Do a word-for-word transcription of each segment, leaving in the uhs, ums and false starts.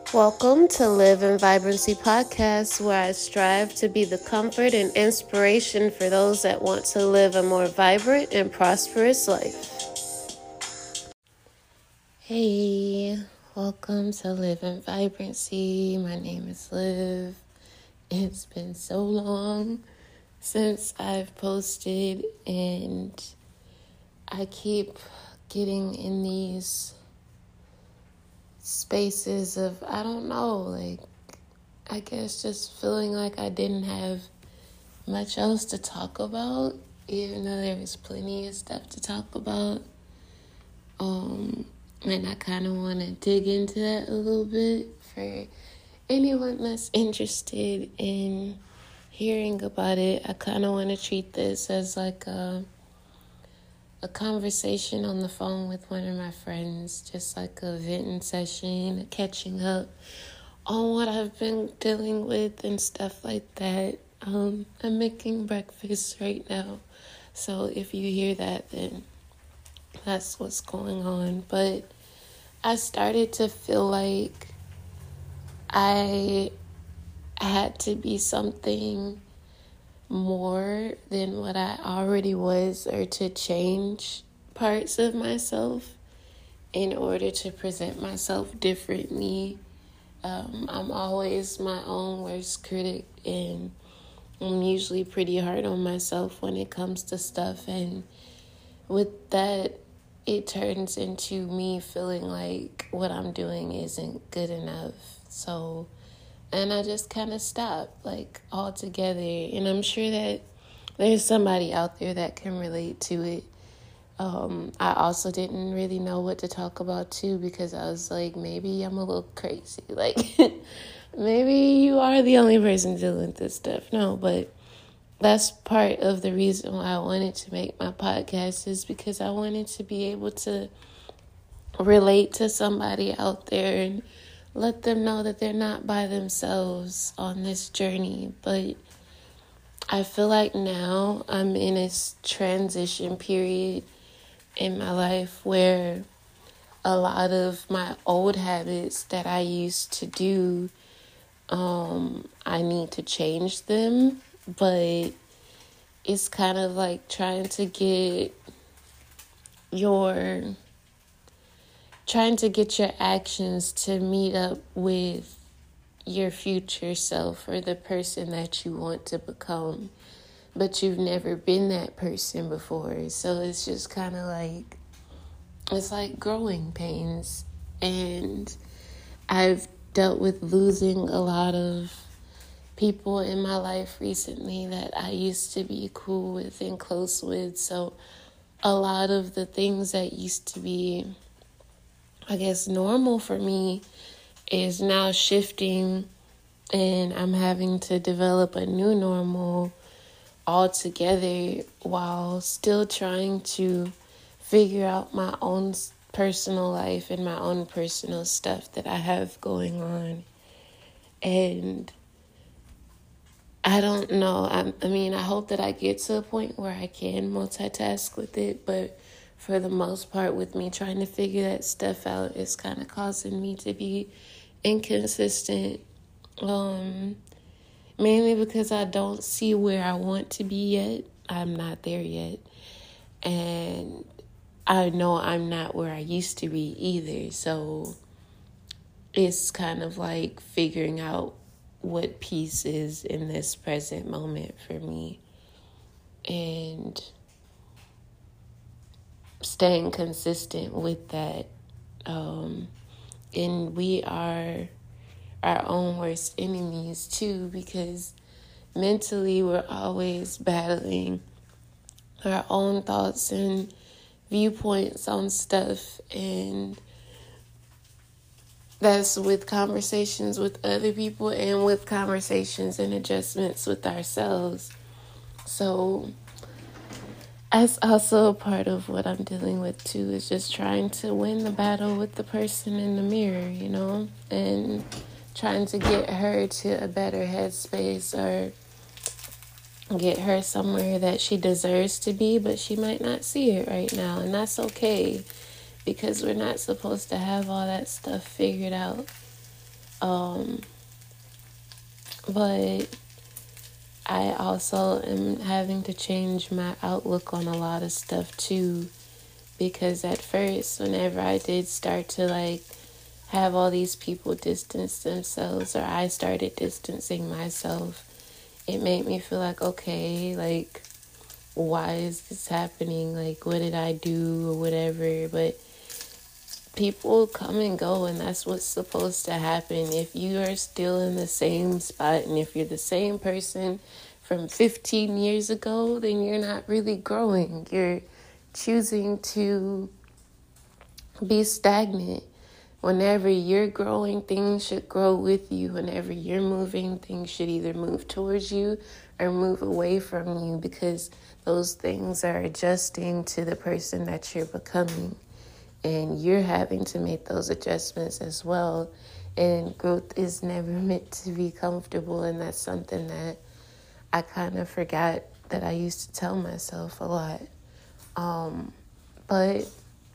Welcome to Live in Vibrancy Podcast, where I strive to be the comfort and inspiration for those that want to live a more vibrant and prosperous life. Hey, welcome to Live in Vibrancy. My name is Liv. It's been so long since I've posted, and I keep getting in these spaces of, I don't know, like, I guess just feeling like I didn't have much else to talk about, even though there was plenty of stuff to talk about. Um, and I kind of want to dig into that a little bit for anyone that's interested in hearing about it. I kind of want to treat this as like a a conversation on the phone with one of my friends, just like a venting session, catching up on what I've been dealing with and stuff like that. Um, I'm making breakfast right now, so if you hear that, then that's what's going on. But I started to feel like I had to be something more than what I already was, or to change parts of myself in order to present myself differently. Um, I'm always my own worst critic, and I'm usually pretty hard on myself when it comes to stuff. And with that, it turns into me feeling like what I'm doing isn't good enough. So And I just kind of stopped, like, altogether. And I'm sure that there's somebody out there that can relate to it. Um, I also didn't really know what to talk about, too, because I was like, maybe I'm a little crazy. Like, maybe you are the only person dealing with this stuff. No, but that's part of the reason why I wanted to make my podcast, is because I wanted to be able to relate to somebody out there and let them know that they're not by themselves on this journey. But I feel like now I'm in a transition period in my life where a lot of my old habits that I used to do, um, I need to change them. But it's kind of like trying to get your trying to get your actions to meet up with your future self, or the person that you want to become, but you've never been that person before. So it's just kind of like, it's like growing pains. And I've dealt with losing a lot of people in my life recently that I used to be cool with and close with. So a lot of the things that used to be, I guess, normal for me is now shifting, and I'm having to develop a new normal altogether, while still trying to figure out my own personal life and my own personal stuff that I have going on. And I don't know. I, I mean, I hope that I get to a point where I can multitask with it, but for the most part, with me trying to figure that stuff out, it's kind of causing me to be inconsistent. Um, mainly because I don't see where I want to be yet. I'm not there yet. And I know I'm not where I used to be either. So it's kind of like figuring out what peace is in this present moment for me. And staying consistent with that. Um, and we are our own worst enemies too, because mentally we're always battling our own thoughts and viewpoints on stuff. And that's with conversations with other people and with conversations and adjustments with ourselves. So that's also a part of what I'm dealing with too, is just trying to win the battle with the person in the mirror, you know, and trying to get her to a better headspace, or get her somewhere that she deserves to be, but she might not see it right now. And that's okay, because we're not supposed to have all that stuff figured out Um, but I also am having to change my outlook on a lot of stuff too, because at first, whenever I did start to like have all these people distance themselves, or I started distancing myself, it made me feel like, okay, like, why is this happening? Like, what did I do or whatever? But people come and go, and that's what's supposed to happen. If you are still in the same spot, and if you're the same person from fifteen years ago, then you're not really growing. You're choosing to be stagnant. Whenever you're growing, things should grow with you. Whenever you're moving, things should either move towards you or move away from you, because those things are adjusting to the person that you're becoming. And you're having to make those adjustments as well. And growth is never meant to be comfortable. And that's something that I kind of forgot that I used to tell myself a lot. Um, but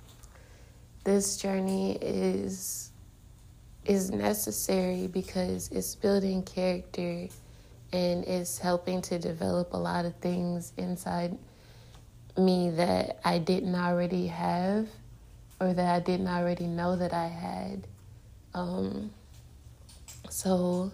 this journey is is necessary because it's building character and it's helping to develop a lot of things inside me that I didn't already have, or that I didn't already know that I had. Um, so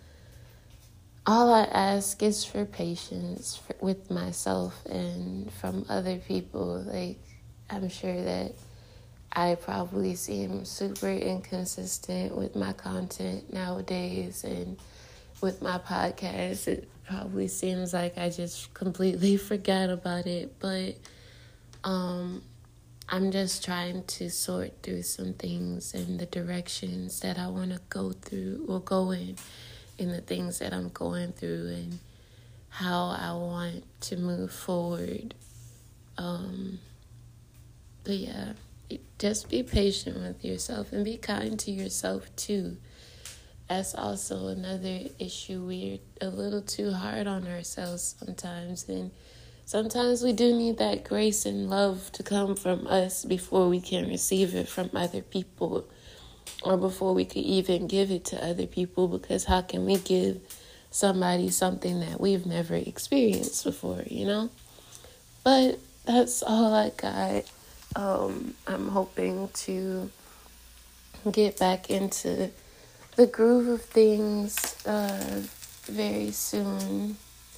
all I ask is for patience for, with myself and from other people. Like, I'm sure that I probably seem super inconsistent with my content nowadays, and with my podcast, it probably seems like I just completely forgot about it. But um, I'm just trying to sort through some things and the directions that I want to go through or go in, in the things that I'm going through and how I want to move forward. Um, but yeah. Just be patient with yourself and be kind to yourself too. That's also another issue. We're a little too hard on ourselves sometimes, and sometimes we do need that grace and love to come from us before we can receive it from other people, or before we could even give it to other people, because how can we give somebody something that we've never experienced before, you know? But that's all I got. Um, I'm hoping to get back into the groove of things uh, very soon.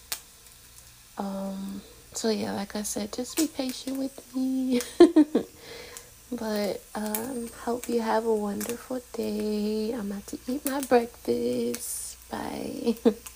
Um, so yeah, like I said, just be patient with me. But um, hope you have a wonderful day. I'm about to eat my breakfast. Bye.